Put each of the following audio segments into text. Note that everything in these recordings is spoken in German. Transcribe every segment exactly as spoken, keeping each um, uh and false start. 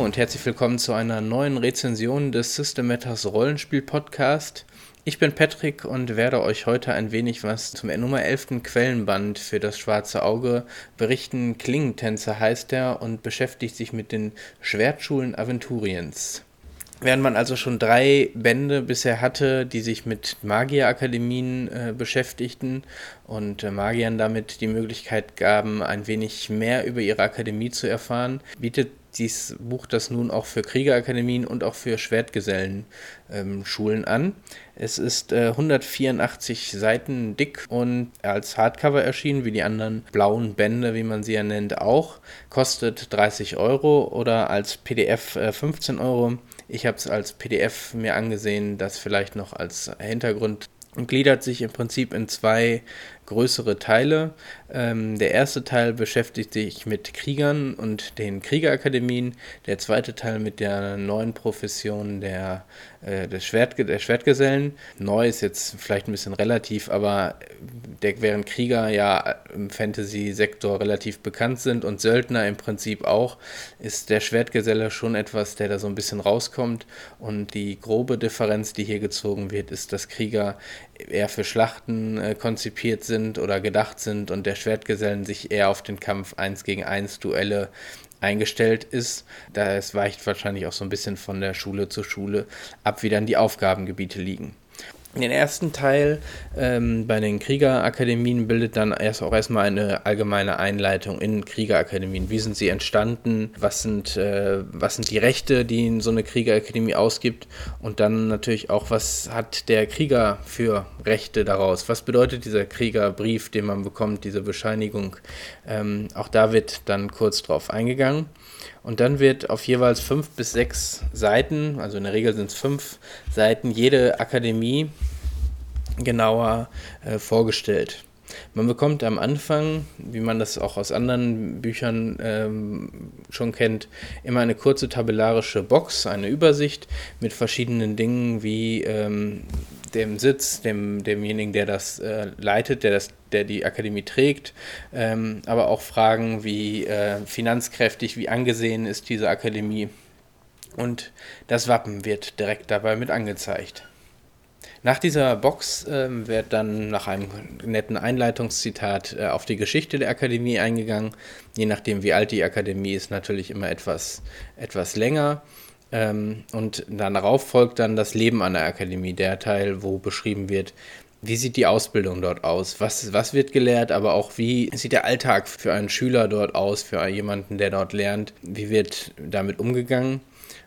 und herzlich willkommen zu einer neuen Rezension des System Matters Rollenspiel Podcast. Ich bin Patrick und werde euch heute ein wenig was zum Nummer elften Quellenband für das Schwarze Auge berichten. Klingentänzer heißt er und beschäftigt sich mit den Schwertschulen Aventuriens. Während man also schon drei Bände bisher hatte, die sich mit Magierakademien äh, beschäftigten und äh, Magiern damit die Möglichkeit gaben, ein wenig mehr über ihre Akademie zu erfahren, bietet dieses Buch das nun auch für Kriegerakademien und auch für Schwertgesellenschulen ähm, an. Es ist äh, hundertvierundachtzig Seiten dick und als Hardcover erschienen, wie die anderen blauen Bände, wie man sie ja nennt, auch. Kostet dreißig Euro oder als P D F äh, fünfzehn Euro. Ich habe es als P D F mir angesehen, das vielleicht noch als Hintergrund und gliedert sich im Prinzip in zwei größere Teile. Ähm, der erste Teil beschäftigt sich mit Kriegern und den Kriegerakademien, der zweite Teil mit der neuen Profession der, äh, des Schwert, der Schwertgesellen. Neu ist jetzt vielleicht ein bisschen relativ, aber der, während Krieger ja im Fantasy-Sektor relativ bekannt sind und Söldner im Prinzip auch, ist der Schwertgeselle schon etwas, der da so ein bisschen rauskommt, und die grobe Differenz, die hier gezogen wird, ist, dass Krieger eher für Schlachten äh, konzipiert sind oder gedacht sind und der Schwertgesellen sich eher auf den Kampf eins gegen eins Duelle eingestellt ist. Da es weicht wahrscheinlich auch so ein bisschen von der Schule zu Schule ab, wie dann die Aufgabengebiete liegen. Den ersten Teil ähm, bei den Kriegerakademien bildet dann erst auch erstmal eine allgemeine Einleitung in Kriegerakademien. Wie sind sie entstanden? Was sind, äh, was sind die Rechte, die so eine Kriegerakademie ausgibt? Und dann natürlich auch, was hat der Krieger für Rechte daraus? Was bedeutet dieser Kriegerbrief, den man bekommt, diese Bescheinigung? Ähm, auch da wird dann kurz drauf eingegangen. Und dann wird auf jeweils fünf bis sechs Seiten, also in der Regel sind es fünf Seiten, jede Akademie genauer äh, vorgestellt. Man bekommt am Anfang, wie man das auch aus anderen Büchern ähm, schon kennt, immer eine kurze tabellarische Box, eine Übersicht mit verschiedenen Dingen wie ähm, dem Sitz, dem, demjenigen, der das äh, leitet, der, das, der die Akademie trägt, ähm, aber auch Fragen wie äh, finanzkräftig, wie angesehen ist diese Akademie, und das Wappen wird direkt dabei mit angezeigt. Nach dieser Box äh, wird dann nach einem netten Einleitungszitat äh, auf die Geschichte der Akademie eingegangen. Je nachdem, wie alt die Akademie ist, natürlich immer etwas, etwas länger. Ähm, und darauf folgt dann das Leben an der Akademie, der Teil, wo beschrieben wird, wie sieht die Ausbildung dort aus, was, was wird gelehrt, aber auch wie sieht der Alltag für einen Schüler dort aus, für jemanden, der dort lernt, wie wird damit umgegangen.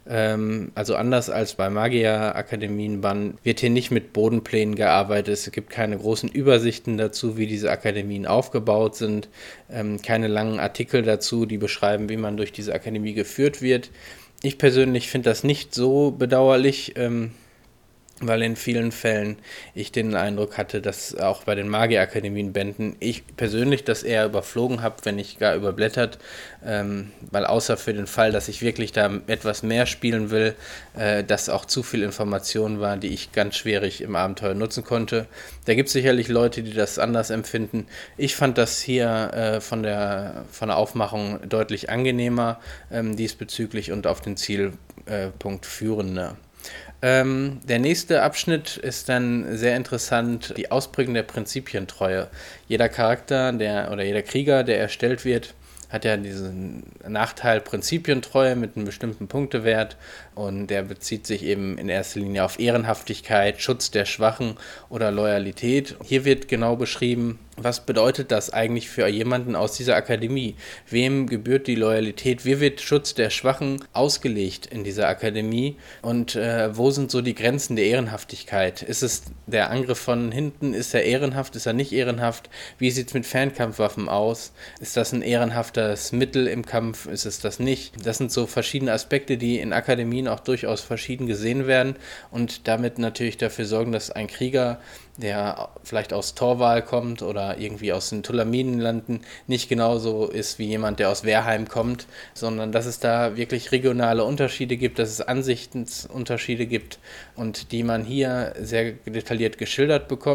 Ähm, also anders als bei Magierakademien wird hier nicht mit Bodenplänen gearbeitet, es gibt keine großen Übersichten dazu, wie diese Akademien aufgebaut sind, ähm, keine langen Artikel dazu, die beschreiben, wie man durch diese Akademie geführt wird. Ich persönlich finde das nicht so bedauerlich, ähm, weil in vielen Fällen ich den Eindruck hatte, dass auch bei den Magierakademien-Bänden ich persönlich das eher überflogen habe, wenn nicht gar überblättert, ähm, weil außer für den Fall, dass ich wirklich da etwas mehr spielen will, äh, das auch zu viel Information war, die ich ganz schwierig im Abenteuer nutzen konnte. Da gibt es sicherlich Leute, die das anders empfinden. Ich fand das hier äh, von der, von der Aufmachung deutlich angenehmer ähm, diesbezüglich und auf den Zielpunkt führender. Ähm, der nächste Abschnitt ist dann sehr interessant, die Ausprägung der Prinzipientreue. Jeder Charakter, der oder jeder Krieger, der erstellt wird, hat ja diesen Nachteil Prinzipientreue mit einem bestimmten Punktewert, und der bezieht sich eben in erster Linie auf Ehrenhaftigkeit, Schutz der Schwachen oder Loyalität. Hier wird genau beschrieben, was bedeutet das eigentlich für jemanden aus dieser Akademie? Wem gebührt die Loyalität? Wie wird Schutz der Schwachen ausgelegt in dieser Akademie? Und äh, wo sind so die Grenzen der Ehrenhaftigkeit? Ist es der Angriff von hinten? Ist er ehrenhaft? Ist er nicht ehrenhaft? Wie sieht es mit Fernkampfwaffen aus? Ist das ein ehrenhaftes Mittel im Kampf? Ist es das nicht? Das sind so verschiedene Aspekte, die in Akademien auch durchaus verschieden gesehen werden und damit natürlich dafür sorgen, dass ein Krieger, der vielleicht aus Torwal kommt oder irgendwie aus den Tulaminenlanden, nicht genauso ist wie jemand, der aus Wehrheim kommt, sondern dass es da wirklich regionale Unterschiede gibt, dass es Ansichtsunterschiede gibt und die man hier sehr detailliert geschildert bekommt.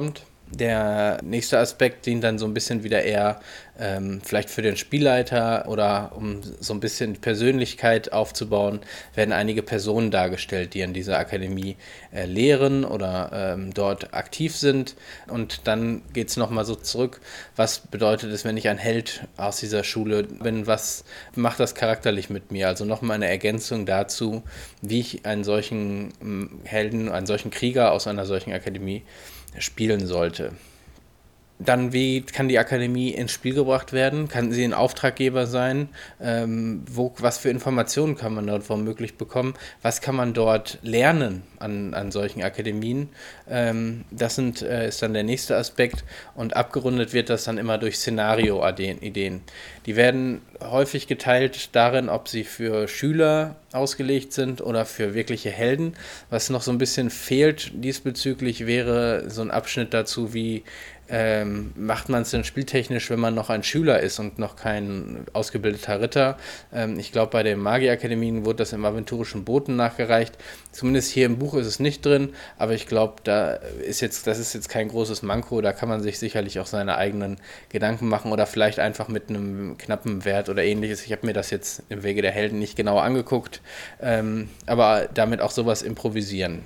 Der nächste Aspekt dient dann so ein bisschen wieder eher ähm, vielleicht für den Spielleiter oder um so ein bisschen Persönlichkeit aufzubauen, werden einige Personen dargestellt, die an dieser Akademie äh, lehren oder ähm, dort aktiv sind. Und dann geht es nochmal so zurück, was bedeutet es, wenn ich ein Held aus dieser Schule bin, was macht das charakterlich mit mir? Also nochmal eine Ergänzung dazu, wie ich einen solchen ähm, Helden, einen solchen Krieger aus einer solchen Akademie spielen sollte. Dann, wie kann die Akademie ins Spiel gebracht werden? Kann sie ein Auftraggeber sein? Ähm, wo, was für Informationen kann man dort womöglich bekommen? Was kann man dort lernen an, an solchen Akademien? Ähm, das sind, äh, ist dann der nächste Aspekt und abgerundet wird das dann immer durch Szenario-Ideen. Die werden häufig geteilt darin, ob sie für Schüler ausgelegt sind oder für wirkliche Helden. Was noch so ein bisschen fehlt diesbezüglich wäre so ein Abschnitt dazu, wie Ähm, macht man es denn spieltechnisch, wenn man noch ein Schüler ist und noch kein ausgebildeter Ritter? Ähm, ich glaube, bei den Magierakademien wurde das im aventurischen Boten nachgereicht. Zumindest hier im Buch ist es nicht drin, aber ich glaube, da ist jetzt, das ist jetzt kein großes Manko, da kann man sich sicherlich auch seine eigenen Gedanken machen oder vielleicht einfach mit einem knappen Wert oder ähnliches. Ich habe mir das jetzt im Wege der Helden nicht genau angeguckt, ähm, aber damit auch sowas improvisieren.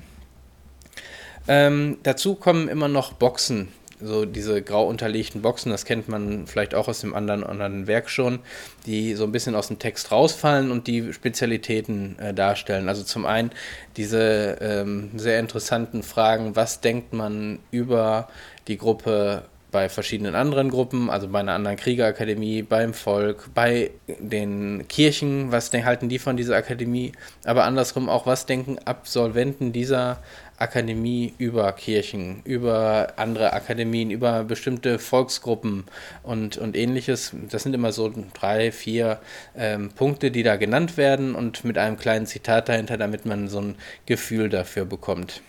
Ähm, dazu kommen immer noch Boxen. So diese grau unterlegten Boxen, das kennt man vielleicht auch aus dem anderen, anderen Werk schon, die so ein bisschen aus dem Text rausfallen und die Spezialitäten äh, darstellen. Also zum einen diese ähm, sehr interessanten Fragen, was denkt man über die Gruppe bei verschiedenen anderen Gruppen, also bei einer anderen Kriegerakademie, beim Volk, bei den Kirchen, was halten die von dieser Akademie, aber andersrum auch, was denken Absolventen dieser Akademie über Kirchen, über andere Akademien, über bestimmte Volksgruppen und, und ähnliches. Das sind immer so drei, vier ähm, Punkte, die da genannt werden und mit einem kleinen Zitat dahinter, damit man so ein Gefühl dafür bekommt.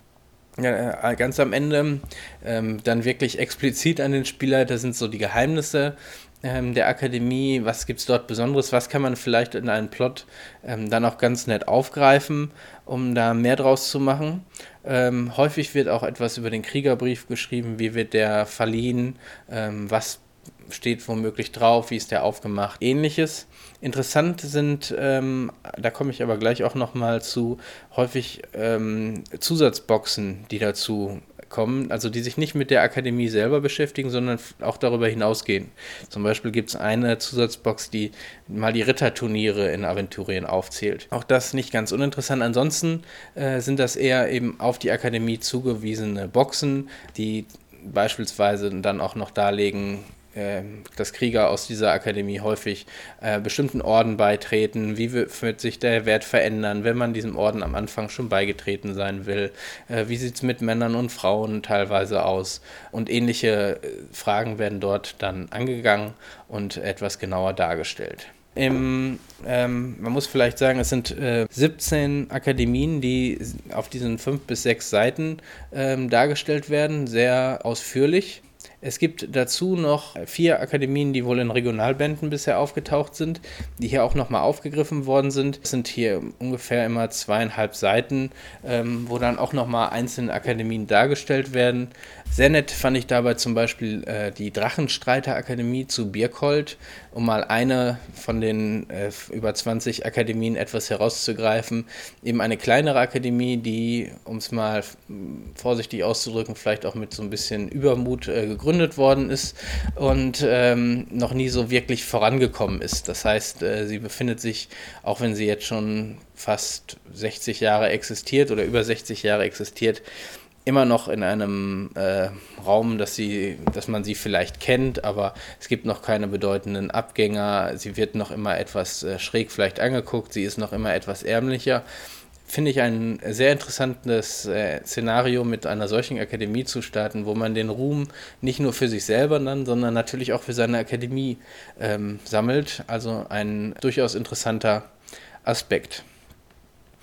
Ja, ganz am Ende ähm, dann wirklich explizit an den Spielleiter sind so die Geheimnisse ähm, der Akademie, was gibt es dort Besonderes, was kann man vielleicht in einem Plot ähm, dann auch ganz nett aufgreifen, um da mehr draus zu machen. Ähm, häufig wird auch etwas über den Kriegerbrief geschrieben, wie wird der verliehen, ähm, was steht womöglich drauf, wie ist der aufgemacht, ähnliches. Interessant sind, ähm, da komme ich aber gleich auch nochmal zu, häufig ähm, Zusatzboxen, die dazu kommen, also die sich nicht mit der Akademie selber beschäftigen, sondern auch darüber hinausgehen. Zum Beispiel gibt es eine Zusatzbox, die mal die Ritterturniere in Aventurien aufzählt. Auch das nicht ganz uninteressant. Ansonsten äh, sind das eher eben auf die Akademie zugewiesene Boxen, die beispielsweise dann auch noch darlegen, dass Krieger aus dieser Akademie häufig äh, bestimmten Orden beitreten, wie wird sich der Wert verändern, wenn man diesem Orden am Anfang schon beigetreten sein will, äh, wie sieht es mit Männern und Frauen teilweise aus und ähnliche Fragen werden dort dann angegangen und etwas genauer dargestellt. Im, ähm, man muss vielleicht sagen, es sind äh, siebzehn Akademien, die auf diesen fünf bis sechs Seiten ähm, dargestellt werden, sehr ausführlich. Es gibt dazu noch vier Akademien, die wohl in Regionalbänden bisher aufgetaucht sind, die hier auch nochmal aufgegriffen worden sind. Es sind hier ungefähr immer zweieinhalb Seiten, ähm, wo dann auch nochmal einzelne Akademien dargestellt werden. Sehr nett fand ich dabei zum Beispiel äh, die Drachenstreiter-Akademie zu Birkhold, um mal eine von den äh, über zwanzig Akademien etwas herauszugreifen. Eben eine kleinere Akademie, die, um es mal vorsichtig auszudrücken, vielleicht auch mit so ein bisschen Übermut äh, gegründet worden ist und ähm, noch nie so wirklich vorangekommen ist. Das heißt, äh, sie befindet sich, auch wenn sie jetzt schon fast sechzig Jahre existiert oder über sechzig Jahre existiert, immer noch in einem äh, Raum, dass sie, dass man sie vielleicht kennt, aber es gibt noch keine bedeutenden Abgänger. Sie wird noch immer etwas äh, schräg vielleicht angeguckt, sie ist noch immer etwas ärmlicher. Finde ich ein sehr interessantes äh, Szenario, mit einer solchen Akademie zu starten, wo man den Ruhm nicht nur für sich selber dann, sondern natürlich auch für seine Akademie ähm, sammelt. Also ein durchaus interessanter Aspekt.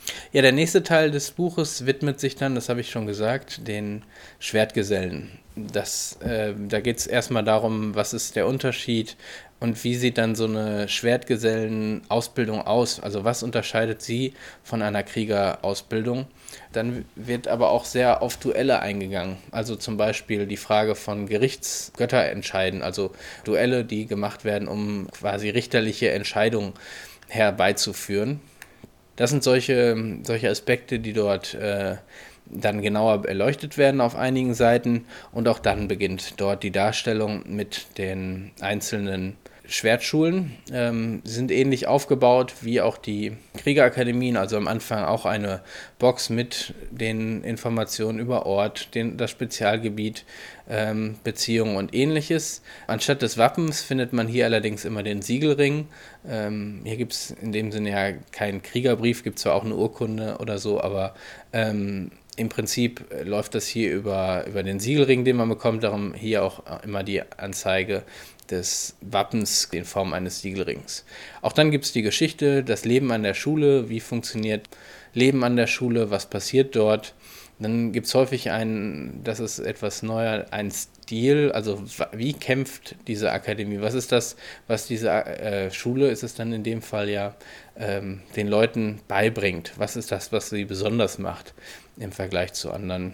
Ja, der nächste Teil des Buches widmet sich dann, das habe ich schon gesagt, den Schwertgesellen. Das, äh, da geht es erstmal darum, was ist der Unterschied und wie sieht dann so eine Schwertgesellen-Ausbildung aus? Also was unterscheidet sie von einer Kriegerausbildung? Dann wird aber auch sehr auf Duelle eingegangen. Also zum Beispiel die Frage von Gerichtsgötterentscheiden, also Duelle, die gemacht werden, um quasi richterliche Entscheidungen herbeizuführen. Das sind solche, solche Aspekte, die dort äh, dann genauer erleuchtet werden auf einigen Seiten. Und auch dann beginnt dort die Darstellung mit den einzelnen Schwertschulen. Ähm, sie sind ähnlich aufgebaut wie auch die Kriegerakademien, also am Anfang auch eine Box mit den Informationen über Ort, den, das Spezialgebiet, ähm, Beziehungen und ähnliches. Anstatt des Wappens findet man hier allerdings immer den Siegelring. Ähm, hier gibt es in dem Sinne ja keinen Kriegerbrief, gibt zwar auch eine Urkunde oder so, aber ähm, im Prinzip läuft das hier über, über den Siegelring, den man bekommt, darum hier auch immer die Anzeige des Wappens in Form eines Siegelrings. Auch dann gibt es die Geschichte, das Leben an der Schule, wie funktioniert Leben an der Schule, was passiert dort. Dann gibt es häufig einen, das ist etwas neuer, ein Stil, also wie kämpft diese Akademie, was ist das, was diese äh, Schule, ist es dann in dem Fall ja, ähm, den Leuten beibringt, was ist das, was sie besonders macht im Vergleich zu anderen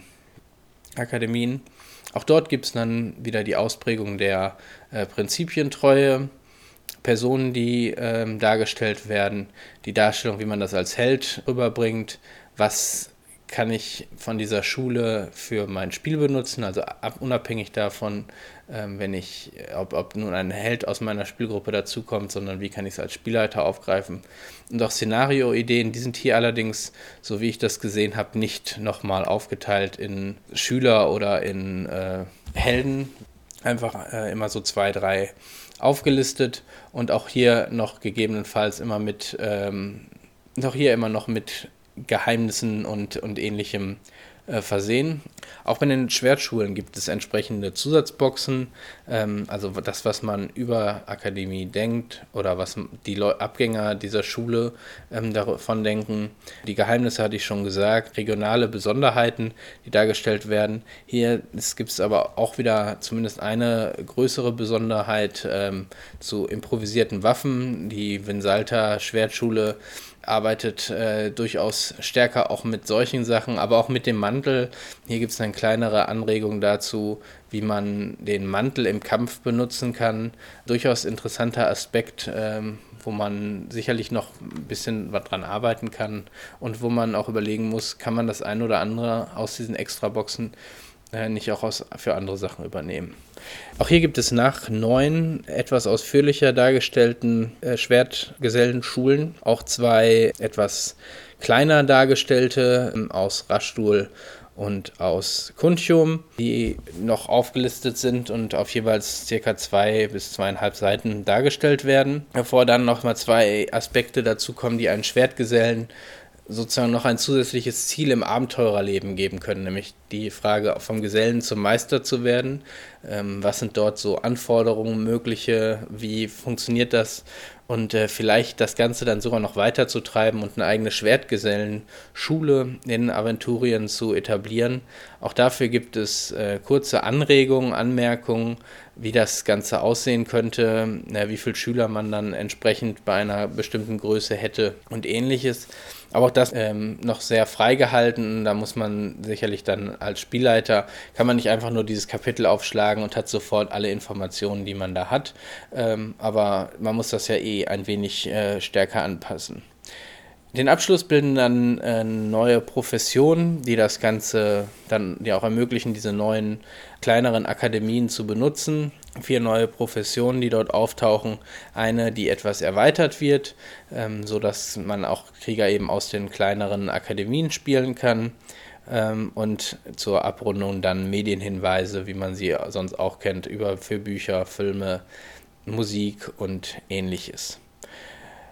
Akademien. Auch dort gibt es dann wieder die Ausprägung der äh, Prinzipientreue, Personen, die ähm, dargestellt werden, die Darstellung, wie man das als Held rüberbringt, was kann ich von dieser Schule für mein Spiel benutzen, also ab, unabhängig davon, ähm, wenn ich, ob, ob nun ein Held aus meiner Spielgruppe dazukommt, sondern wie kann ich es als Spielleiter aufgreifen. Und auch Szenario-Ideen, die sind hier allerdings, so wie ich das gesehen habe, nicht nochmal aufgeteilt in Schüler oder in äh, Helden, einfach äh, immer so zwei, drei aufgelistet und auch hier noch gegebenenfalls immer mit, ähm, noch hier immer noch mit Geheimnissen und, und ähnlichem äh, versehen. Auch bei den Schwertschulen gibt es entsprechende Zusatzboxen, ähm, also das, was man über Akademie denkt oder was die Leu- Abgänger dieser Schule ähm, davon denken. Die Geheimnisse hatte ich schon gesagt, regionale Besonderheiten, die dargestellt werden. Hier gibt es aber auch wieder zumindest eine größere Besonderheit ähm, zu improvisierten Waffen. Die Vinsalta Schwertschule arbeitet äh, durchaus stärker auch mit solchen Sachen, aber auch mit dem Mantel. Hier gibt es eine kleinere Anregung dazu, wie man den Mantel im Kampf benutzen kann. Durchaus interessanter Aspekt, ähm, wo man sicherlich noch ein bisschen was dran arbeiten kann und wo man auch überlegen muss, kann man das ein oder andere aus diesen Extraboxen äh, nicht auch aus, für andere Sachen übernehmen. Auch hier gibt es nach neun etwas ausführlicher dargestellten äh, Schwertgesellenschulen auch zwei etwas kleiner dargestellte äh, aus Raschdul und aus Kuntium, die noch aufgelistet sind und auf jeweils circa zwei bis zweieinhalb Seiten dargestellt werden. Bevor dann nochmal zwei Aspekte dazu kommen, die einen Schwertgesellen sozusagen noch ein zusätzliches Ziel im Abenteurerleben geben können, nämlich die Frage, vom Gesellen zum Meister zu werden. Ähm, was sind dort so Anforderungen mögliche? Wie funktioniert das? Und äh, vielleicht das Ganze dann sogar noch weiterzutreiben und eine eigene Schwertgesellenschule in Aventurien zu etablieren. Auch dafür gibt es äh, kurze Anregungen, Anmerkungen, wie das Ganze aussehen könnte, äh, wie viele Schüler man dann entsprechend bei einer bestimmten Größe hätte und ähnliches. Aber auch das ähm, noch sehr frei gehalten. Da muss man sicherlich dann als Spielleiter, kann man nicht einfach nur dieses Kapitel aufschlagen und hat sofort alle Informationen, die man da hat. Ähm, aber man muss das ja eh ein wenig äh, stärker anpassen. Den Abschluss bilden dann äh, neue Professionen, die das Ganze dann die auch ermöglichen, diese neuen kleineren Akademien zu benutzen. Vier neue Professionen, die dort auftauchen. Eine, die etwas erweitert wird, ähm, sodass man auch Krieger eben aus den kleineren Akademien spielen kann. Ähm, und zur Abrundung dann Medienhinweise, wie man sie sonst auch kennt, über für Bücher, Filme, Musik und ähnliches.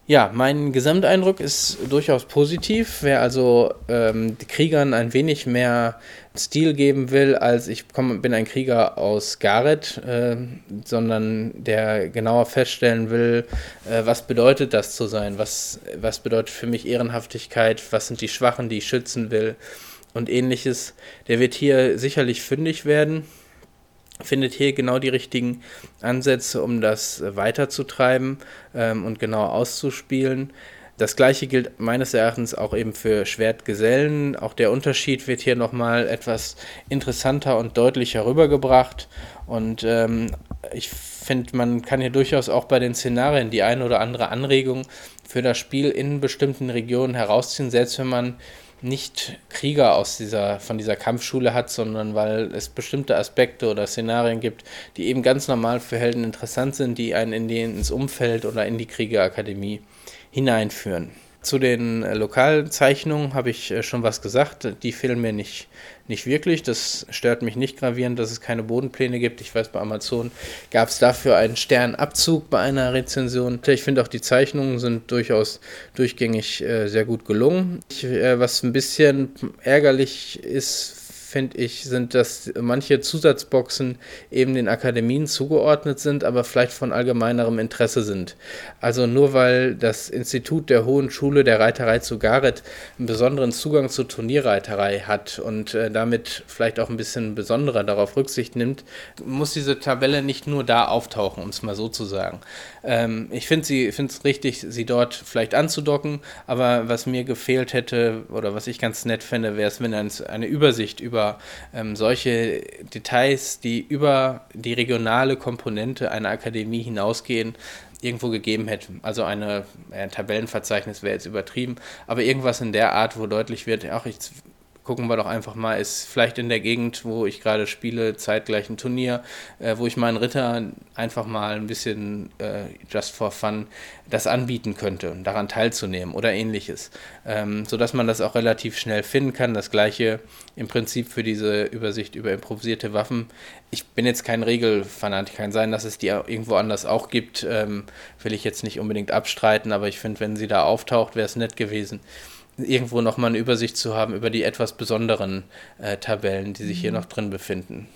Ja, mein Gesamteindruck ist durchaus positiv. Wer also ähm, die Kriegern ein wenig mehr Stil geben will, als ich komm, bin ein Krieger aus Gareth, äh, sondern der genauer feststellen will, äh, was bedeutet das zu sein, was, was bedeutet für mich Ehrenhaftigkeit, was sind die Schwachen, die ich schützen will und ähnliches, der wird hier sicherlich fündig werden. Findet hier genau die richtigen Ansätze, um das weiterzutreiben ähm, und genau auszuspielen. Das gleiche gilt meines Erachtens auch eben für Schwertgesellen. Auch der Unterschied wird hier nochmal etwas interessanter und deutlicher rübergebracht. Und ähm, ich finde, man kann hier durchaus auch bei den Szenarien die eine oder andere Anregung für das Spiel in bestimmten Regionen herausziehen, selbst wenn man nicht Krieger aus dieser, von dieser Kampfschule hat, sondern weil es bestimmte Aspekte oder Szenarien gibt, die eben ganz normal für Helden interessant sind, die einen in den, ins Umfeld oder in die Kriegerakademie hineinführen. Zu den äh, Lokalzeichnungen habe ich äh, schon was gesagt, die fehlen mir nicht, nicht wirklich, das stört mich nicht gravierend, dass es keine Bodenpläne gibt. Ich weiß, bei Amazon gab es dafür einen Sternabzug bei einer Rezension. Ich finde auch, die Zeichnungen sind durchaus durchgängig äh, sehr gut gelungen. Ich, äh, was ein bisschen ärgerlich ist, finde ich, sind, dass manche Zusatzboxen eben den Akademien zugeordnet sind, aber vielleicht von allgemeinerem Interesse sind. Also nur weil das Institut der Hohen Schule der Reiterei zu Gareth einen besonderen Zugang zur Turnierreiterei hat und äh, damit vielleicht auch ein bisschen besonderer darauf Rücksicht nimmt, muss diese Tabelle nicht nur da auftauchen, um es mal so zu sagen. Ähm, ich finde es richtig, sie dort vielleicht anzudocken, aber was mir gefehlt hätte oder was ich ganz nett fände, wäre es, wenn eine Übersicht über ähm, solche Details, die über die regionale Komponente einer Akademie hinausgehen, irgendwo gegeben hätte. Also eine, ein Tabellenverzeichnis wäre jetzt übertrieben, aber irgendwas in der Art, wo deutlich wird, ach, ich gucken wir doch einfach mal, ist vielleicht in der Gegend, wo ich gerade spiele, zeitgleich ein Turnier, äh, wo ich meinen Ritter einfach mal ein bisschen äh, just for fun das anbieten könnte, daran teilzunehmen oder ähnliches, ähm, sodass man das auch relativ schnell finden kann. Das gleiche im Prinzip für diese Übersicht über improvisierte Waffen. Ich bin jetzt kein Regelfanatiker, kann sein, dass es die irgendwo anders auch gibt, ähm, will ich jetzt nicht unbedingt abstreiten, aber ich finde, wenn sie da auftaucht, wäre es nett gewesen, irgendwo nochmal eine Übersicht zu haben über die etwas besonderen äh, Tabellen, die sich hier noch drin befinden.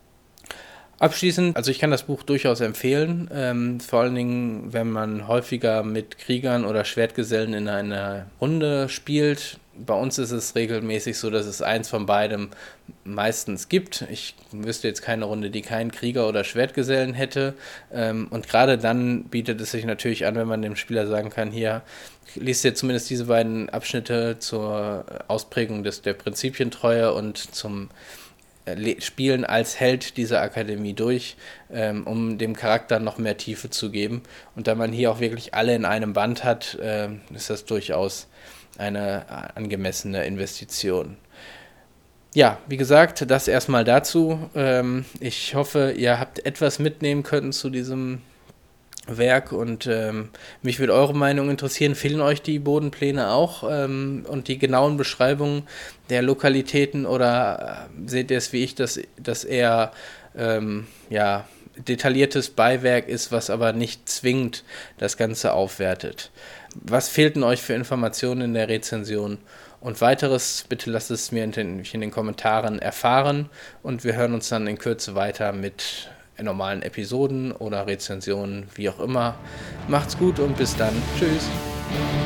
Abschließend, also ich kann das Buch durchaus empfehlen, ähm, vor allen Dingen, wenn man häufiger mit Kriegern oder Schwertgesellen in einer Runde spielt. Bei uns ist es regelmäßig so, dass es eins von beidem meistens gibt. Ich wüsste jetzt keine Runde, die keinen Krieger oder Schwertgesellen hätte. Ähm, und gerade dann bietet es sich natürlich an, wenn man dem Spieler sagen kann, hier, liest dir zumindest diese beiden Abschnitte zur Ausprägung des, der Prinzipientreue und zum Spielen als Held dieser Akademie durch, ähm, um dem Charakter noch mehr Tiefe zu geben. Und da man hier auch wirklich alle in einem Band hat, äh, ist das durchaus eine angemessene Investition. Ja, wie gesagt, das erstmal dazu. Ähm, ich hoffe, ihr habt etwas mitnehmen können zu diesem Werk und ähm, mich würde eure Meinung interessieren. Fehlen euch die Bodenpläne auch ähm, und die genauen Beschreibungen der Lokalitäten oder äh, seht ihr es wie ich, dass das eher ähm, ja, detailliertes Beiwerk ist, was aber nicht zwingend das Ganze aufwertet? Was fehlten euch für Informationen in der Rezension? Und weiteres, bitte lasst es mir in den, in den Kommentaren erfahren und wir hören uns dann in Kürze weiter mit normalen Episoden oder Rezensionen, wie auch immer. Macht's gut und bis dann. Tschüss.